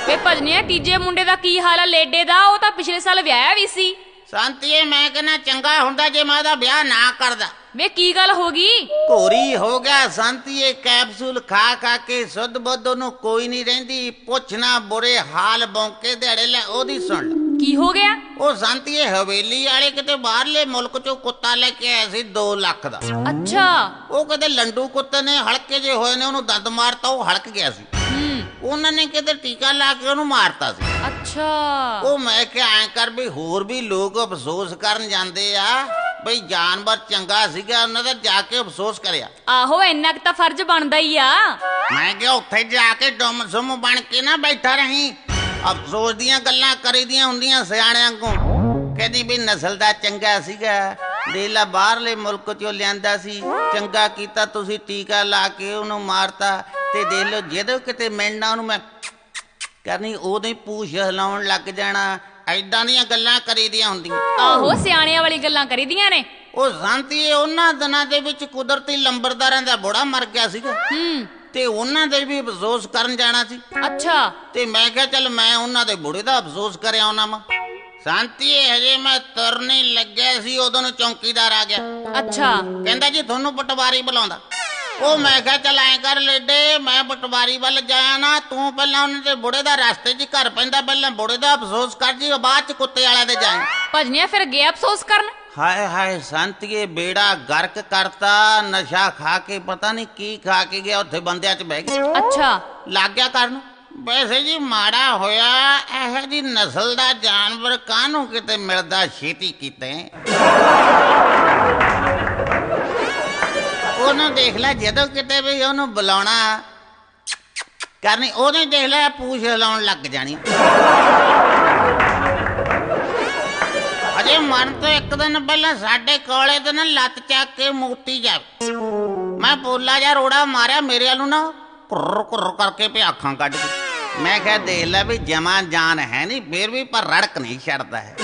ਵੇ ਭਜਨੀਆ ਤੀਜੇ ਮੁੰਡੇ ਦਾ ਕੀ ਹਾਲ ਆ ਲੇਡੇ ਦਾ? ਉਹ ਤਾਂ ਪਿਛਲੇ ਸਾਲ ਵਿਆਹਿਆ ਵੀ ਸੀ। ਸੰਤੀਏ ਮੈਂ ਕਹਿੰਦਾ ਚੰਗਾ ਹੁੰਦਾ ਜੇ ਮੈਂ ਉਹਦਾ ਵਿਆਹ ਨਾ ਕਰਦਾ। ਵੇ ਕੀ ਗੱਲ ਹੋ ਗਈ? ਘੋਰੀ ਹੋ ਗਿਆ ਸੰਤੀਏ, ਕੈਪਸੂਲ ਖਾ ਖਾ ਕੇ ਸੁੱਧ ਬੁੱਧ ਉਹਨੂੰ ਕੋਈ ਨਹੀਂ ਰਹਿੰਦੀ। ਪੁੱਛਣਾ ਬੁਰੇ ਹਾਲ ਬੌਂਕੇ ਦਿਹਾੜੇ ਲੈ ਉਹਦੀ ਸੁਣ ਲੈ। ਕੀ ਹੋ ਗਿਆ? ਉਹ ਸੰਤੀਏ ਹਵੇਲੀ ਵਾਲੇ ਕਿਤੇ ਬਾਹਰਲੇ ਮੁਲਕ ਚੋਂ ਕੁੱਤਾ ਲੈ ਕੇ ਆਇਆ ਸੀ 2 ਲੱਖ ਦਾ। ਅੱਛਾ। ਉਹ ਕਿਤੇ ਲੰਡੂ ਕੁੱਤੇ ਨੇ ਹਲਕੇ ਜੇ ਹੋਏ ਨੇ ਉਹਨੂੰ ਦੰਦ ਮਾਰਤਾ, ਉਹ ਹਲਕ ਗਿਆ ਸੀ। ਉਹਨਾਂ ਨੇ ਕਿਤੇ ਟੀਕਾ ਲਾ ਕੇ ਉਹਨੂੰ ਮਾਰਤਾ ਸੀ। ਅੱਛਾ। ਉਹ ਮੈਂ ਕਿਹਾ ਐਂ ਕਰ ਵੀ ਹੋਰ ਵੀ ਲੋਕ ਅਫਸੋਸ ਕਰਨ ਜਾਂਦੇ ਆ ਬਈ ਜਾਨਵਰ ਚੰਗਾ ਸੀਗਾ, ਉਹਨਾਂ ਦਾ ਜਾ ਕੇ ਅਫਸੋਸ ਕਰਿਆ। ਆਹੋ ਇੰਨਾ ਕੁ ਤਾਂ ਫਰਜ਼ ਬਣਦਾ ਹੀ ਆ। ਮੈਂ ਕਿਹਾ ਉੱਥੇ ਜਾ ਕੇ ਡੁੰਮ ਸੁੰਮ ਬਣ ਕੇ ਨਾ ਬੈਠਾ ਰਹੀ। ਅਫਸੋਸ ਦੀਆਂ ਗੱਲਾਂ ਕਰੀਦੀਆਂ ਹੁੰਦੀਆਂ ਸਿਆਣਿਆਂ ਕੋਲ। ਕਹਿੰਦੀ ਵੀ ਨਸਲ ਦਾ ਚੰਗਾ ਸੀਗਾ, ਦੇਲਾ ਬਾਹਰਲੇ ਮੁਲਕ ਚੋਂ ਲਿਆਂਦਾ ਸੀ, ਚੰਗਾ ਕੀਤਾ ਤੁਸੀਂ ਟੀਕਾ ਲਾ ਕੇ ਉਹਨੂੰ ਮਾਰਤਾ। ਤੇ ਦੇਖ ਲਓ ਜਦੋਂ ਕਿਤੇ ਮਿਲਣਾ ਉਹਨੂੰ ਮੈਂ ਕਰਨੀ ਉਦੋਂ ਹੀ ਪੂਛ ਹਿਲਾਉਣ ਲੱਗ ਜਾਣਾ। ਏਦਾਂ ਦੀਆਂ ਗੱਲਾਂ ਕਰੀਦੀਆਂ ਹੁੰਦੀਆਂ। ਆਹੋ ਸਿਆਣਿਆਂ ਵਾਲੀ ਗੱਲਾਂ ਕਰੀਦੀਆਂ ਨੇ। ਉਹ ਸੰਤੀਏ ਉਹਨਾਂ ਦਿਨਾਂ ਦੇ ਵਿੱਚ ਕੁਦਰਤੀ ਲੰਬਰਦਾਰਾਂ ਦਾ ਬੁੜਾ ਮਰ ਗਿਆ ਸੀਗਾ ਤੇ ਉਹਨਾਂ ਦੇ ਵੀ ਅਫਸੋਸ ਕਰਨ ਜਾਣਾ ਸੀ। ਅੱਛਾ। ਤੇ ਮੈਂ ਕਿਹਾ ਚੱਲ ਮੈਂ ਉਹਨਾਂ ਦੇ ਬੁੜੇ ਦਾ ਅਫਸੋਸ ਕਰਿਆ ਉਹਨਾਂ ਵਾ। ਸੰਤੀਏ ਹਜੇ ਮੈਂ ਤੁਰਨੇ ਲੱਗਿਆ ਸੀ ਉਦੋਂ ਨੂੰ ਚੌਂਕੀਦਾਰ ਆ ਗਿਆ। ਅੱਛਾ। ਕਹਿੰਦਾ ਜੀ ਤੁਹਾਨੂੰ ਪਟਵਾਰੀ ਬੁਲਾਉਂਦਾ। ਉਹ ਮੈਂ ਕਿਹਾ ਚੱਲ ਐਂ ਕਰ ਲੇਡੇ, ਮੈਂ ਪਟਵਾਰੀ ਵੱਲ ਜਾਇਆ ਨਾ, ਤੂੰ ਪਹਿਲਾਂ ਉਹਨਾਂ ਦੇ ਬੁੜੇ ਦਾ ਰਸਤੇ 'ਚ ਘਰ ਪੈਂਦਾ, ਪਹਿਲਾਂ ਬੁੜੇ ਦਾ ਅਫਸੋਸ ਕਰ ਜੀ, ਬਾਅਦ 'ਚ ਕੁੱਤੇ ਵਾਲਿਆਂ ਦੇ ਜਾਏ। ਭਜਨੀਆ ਫਿਰ ਗਿਆ ਅਫਸੋਸ ਕਰਨ? ਹਾਏ ਹਾਏ ਸੰਤੀਏ ਬੇੜਾ ਗਰਕ ਕਰਤਾ। ਨਸ਼ਾ ਖਾ ਕੇ ਪਤਾ ਨਹੀਂ ਕੀ ਖਾ ਕੇ ਗਿਆ, ਉੱਥੇ ਬੰਦਿਆਂ 'ਚ ਬਹਿ ਗਿਆ। ਅੱਛਾ। ਲੱਗ ਗਿਆ ਕਰਨ। ਵੈਸੇ ਜੀ ਮਾੜਾ ਹੋਇਆ ਇਹੋ ਜੀ ਨਸਲ ਦਾ ਜਾਨਵਰ ਕਾਹਨੂੰ ਕਿਤੇ ਮਿਲਦਾ ਛੇਤੀ ਕੀਤੇ। ਉਹਨੂੰ ਦੇਖ ਲੈ ਜਦੋਂ ਕਿਤੇ ਵੀ ਉਹਨੂੰ ਬੁਲਾਉਣਾ ਕਰਨੀ, ਉਹਨੇ ਦੇਖ ਲੈ ਪੂਛ ਹਿਲਾਉਣ ਲੱਗ ਜਾਣੀ। ਅਜੇ ਮਰਨ ਤੋਂ ਇੱਕ ਦਿਨ ਪਹਿਲਾਂ ਸਾਡੇ ਕੋਲੇ ਤੇ ਨਾ ਲੱਤ ਚੱਕ ਕੇ ਮੂਤੀ ਜਾਵੇ। ਮੈਂ ਪੋਲਾ ਜਿਹਾ ਰੋੜਾ ਮਾਰਿਆ ਮੇਰੇ ਵੱਲ ਨੂੰ ਨਾ, ਕੁਰ ਕੁਰ ਕਰਕੇ ਪੇ ਅੱਖਾਂ ਕੱਢ ਕੇ। ਮੈਂ ਕਿਹਾ ਦੇਖ ਲੈ ਵੀ ਜਮਾ ਜਾਨ ਹੈ ਨਹੀਂ, ਫੇਰ ਵੀ ਪਰ ਰੜਕ ਨਹੀਂ ਛੱਡਦਾ ਹੈ।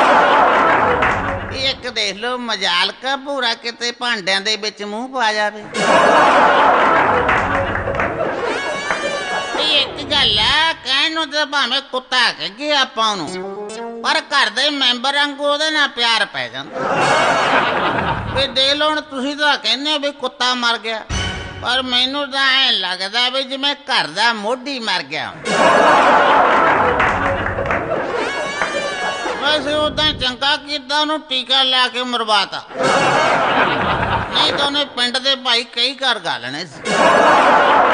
ਇੱਕ ਦੇਖ ਲਓ ਮਜਾਲ ਕਾ ਭੂਰਾ ਕਿਤੇ ਭਾਂਡਿਆਂ ਦੇ ਵਿੱਚ ਮੂੰਹ ਪਾ ਜਾਵੇ। ਇੱਕ ਗੱਲ ਆ ਕਹਿਣ ਨੂੰ ਤਾਂ ਭਾਵੇਂ ਕੁੱਤਾ ਕਹੀਏ ਆਪਾਂ ਉਹਨੂੰ, ਪਰ ਘਰ ਦੇ ਮੈਂਬਰ ਵਾਂਗੂ ਉਹਦੇ ਨਾਲ ਪਿਆਰ ਪੈ ਜਾਂਦਾ। ਵੀ ਦੇਖ ਲਓ ਹੁਣ ਤੁਸੀਂ ਤਾਂ ਕਹਿੰਦੇ ਹੋ ਵੀ ਕੁੱਤਾ ਮਰ ਗਿਆ, ਪਰ ਮੈਨੂੰ ਤਾਂ ਐਂ ਲੱਗਦਾ ਵੀ ਜਿਵੇਂ ਘਰ ਦਾ ਮੋਢੀ ਮਰ ਗਿਆ। ਵੈਸੇ ਉਦਾਂ ਚੰਗਾ ਕੀਤਾ ਉਹਨੂੰ ਟੀਕਾ ਲਾ ਕੇ ਮਰਵਾਤਾ, ਨਹੀਂ ਤਾਂ ਉਹਨੇ ਪਿੰਡ ਦੇ ਭਾਈ ਕਈ ਘਰ ਗਾ ਲੈਣੇ ਸੀ।